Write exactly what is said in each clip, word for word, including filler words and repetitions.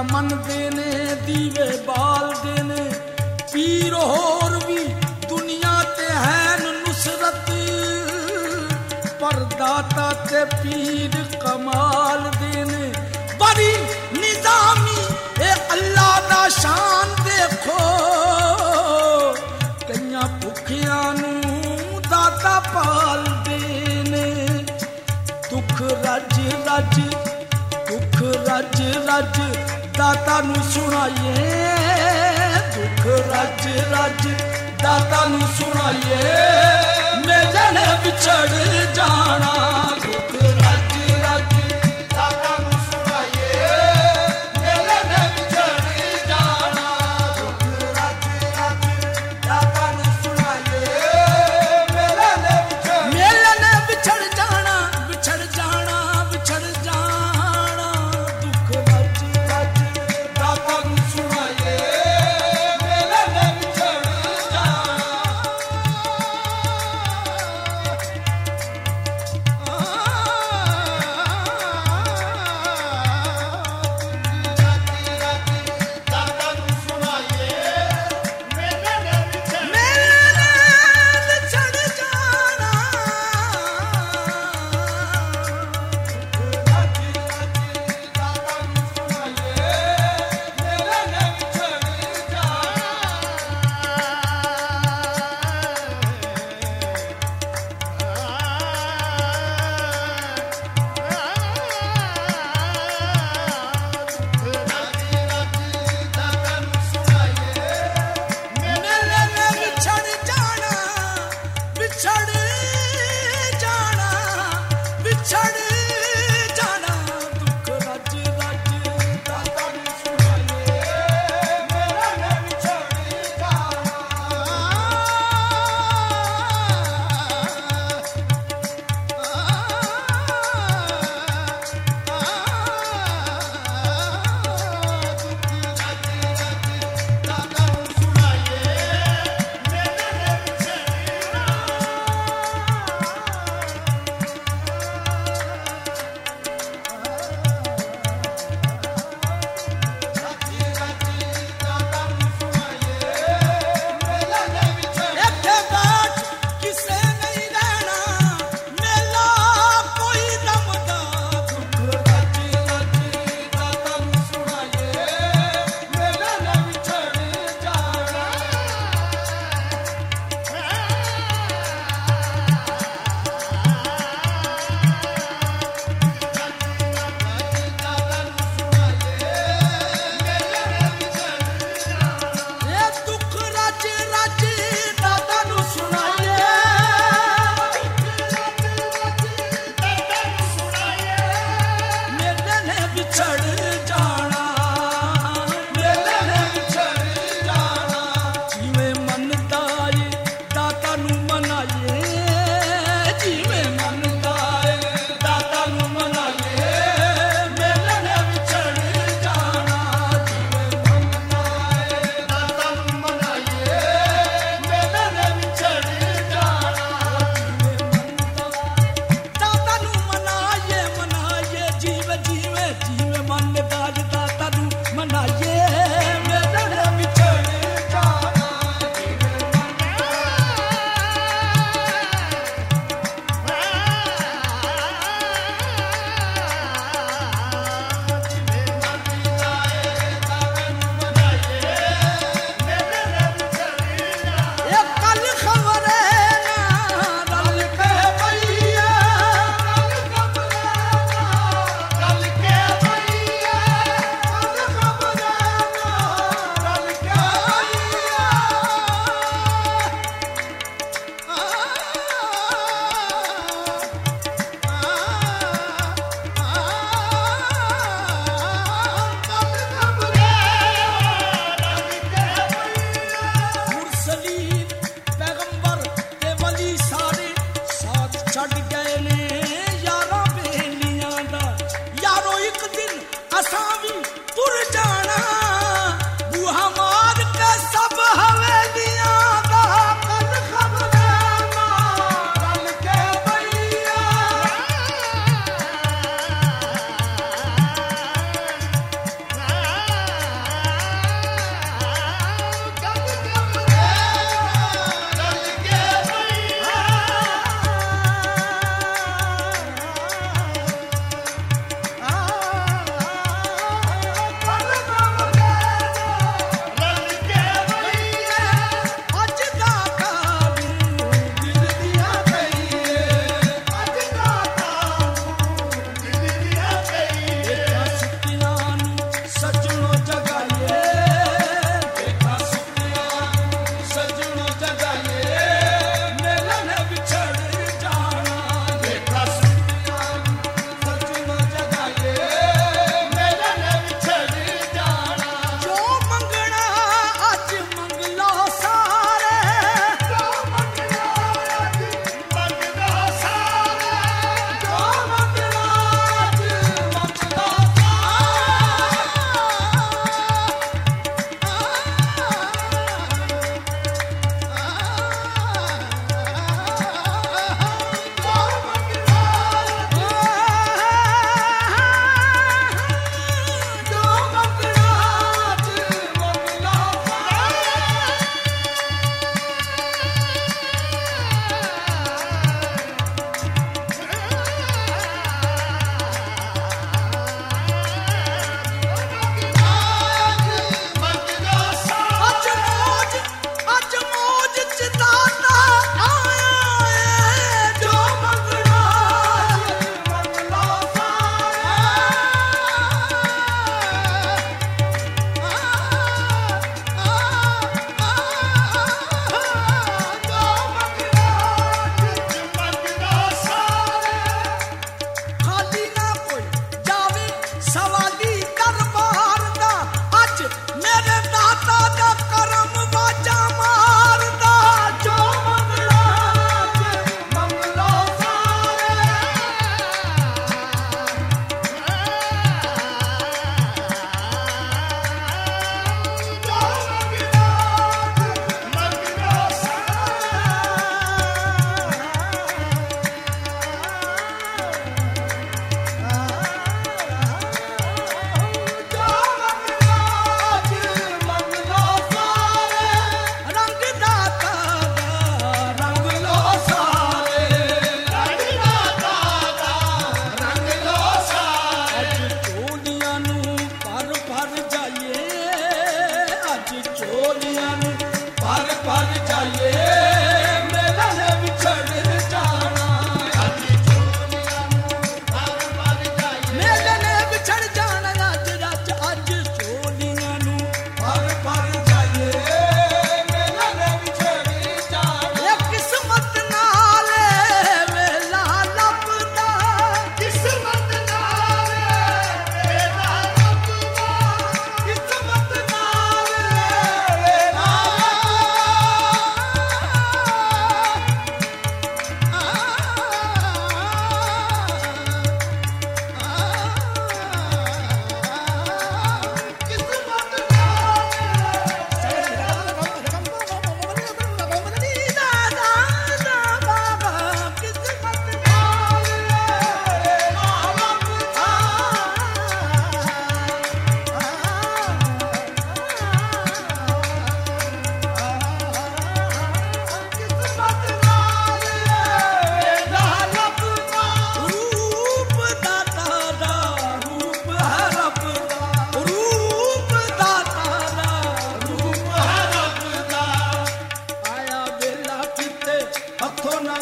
मनदे ने दीवे बालदे ने पीर होर भी दुनिया ते है नुसरत पर दाता ते पीर कमाल दे ने बड़ी निजामी ए अल्लाह दा शान देखो कईयां भुखियां नू दाता पाल दे ने दुख रज रज दुख रज रज दाता नू सुनाइए दुख रज रज दाता नू सुनाइए मेरे ने बिछड़ जाना दुख रज रज दाता नू सुनाइए मेरे ने बिछड़ जाना दुख रज रज दाता नू सुनाइए मेरे ने बिछड़ मेरे ने बिछड़ जाना बिछड़ जाना बिछड़ जाना दुख रज रज दाता नू सुनाइए मेरे ने बिछड़ जाना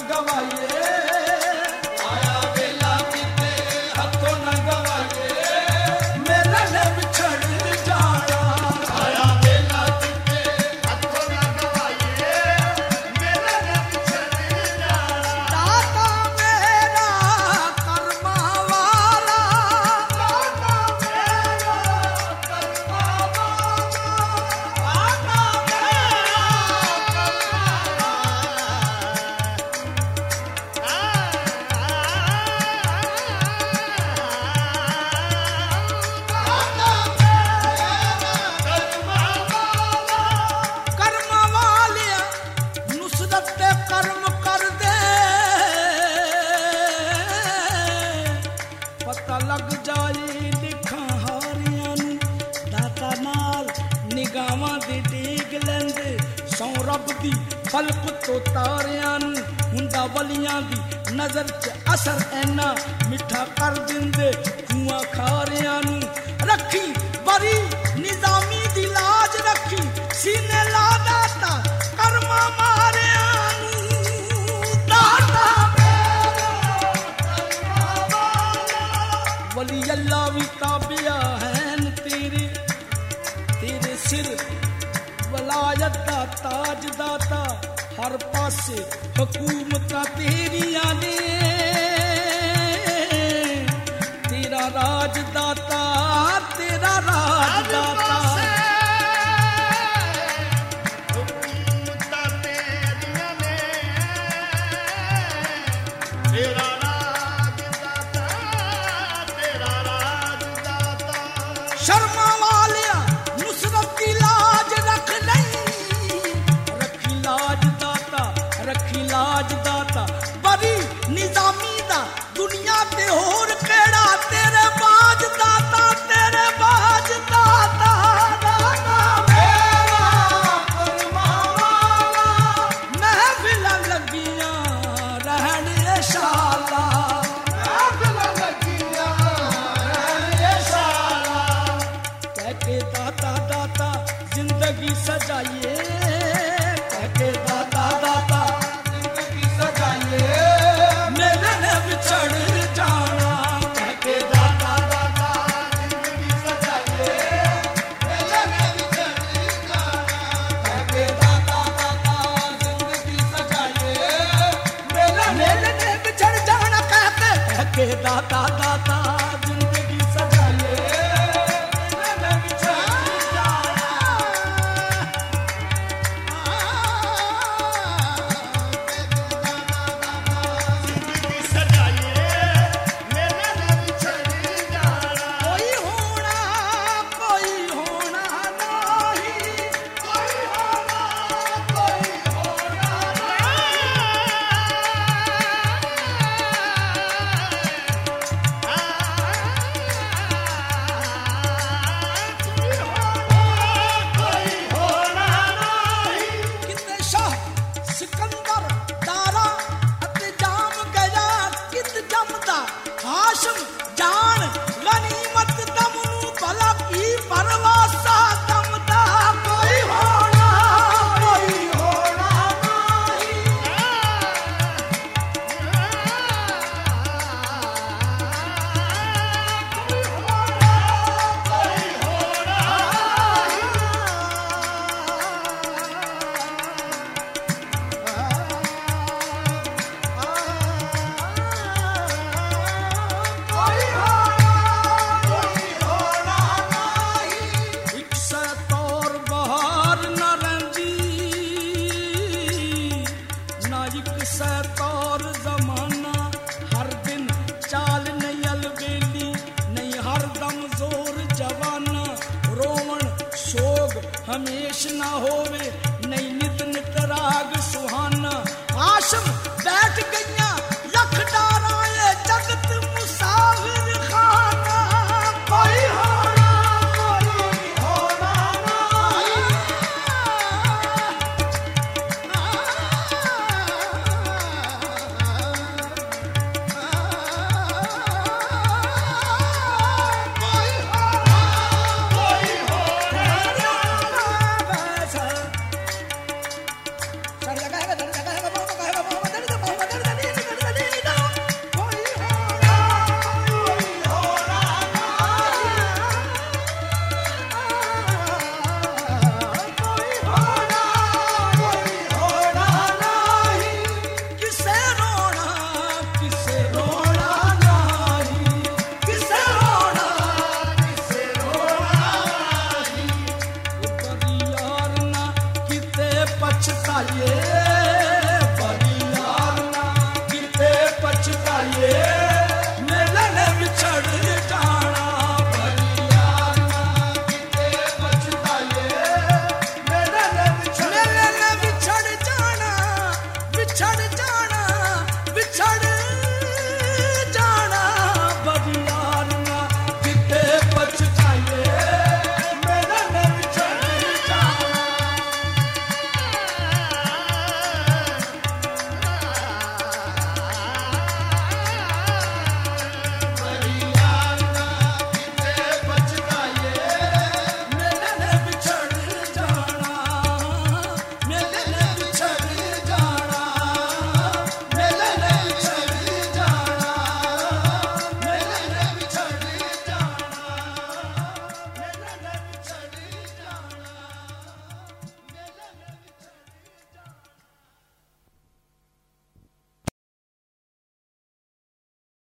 गवाइए, आया वेला किते हथों न गवाइए, मेला ने बिछड़ जाना, आया वेला किते हथों न गवाइए, मेला ने बिछड़ जाना। दाता मेरा कर्मा वाला, दाता मेरा कर्मा वाला, दाता लग जाए लिखां हारियां नूं, दाता नाल निगाहां दे डेग लैंदे, सौ रब दी फलक तो तारियां नूं, हुंदा वलियां दी नजर च असर ऐना मिठा कर दिंदे खूआं खारियां नूं। रखी बरी निजामी दी लाज रखी, सीने ला दाता कर्मा मारियां नूं, दाता वली अल्लाह भी ताबिया हैन तेरे, तेरे सिर वलायत दा ताज दाता, हर पासे हुकूमतां तेरियां ने, तेरा राज दाता, तेरा राज दाता, हुकूमतां तेरियां ने, तेरा शर्मा वालिया नुसरत की लाज रख नहीं, रखी लाज दाता, रखी लाज दाता, बड़ी निजामी दा दुनिया ते होर केड़ा, तेरे बाज दाता, तेरे बाज दाता, दाता मेरा कर्मा वाला, महफिलां लगियां रहन इंशाअल्लाह, दाता दाता जिंदगी सजाइए, कहके दाता दाता जिंदगी सजाइए, मेले ने बिछड़ जाना, कहके दाता दाता जिंदगी सजाइए, मेले ने बिछड़ जाना, कहके दाता दाता जिंदगी सजाइए, मेले मेले ने बिछड़ जाना, कहते कहके दाता दाता जिंदगी सजाइए। हमेश ना होवे नहीं नित नित राग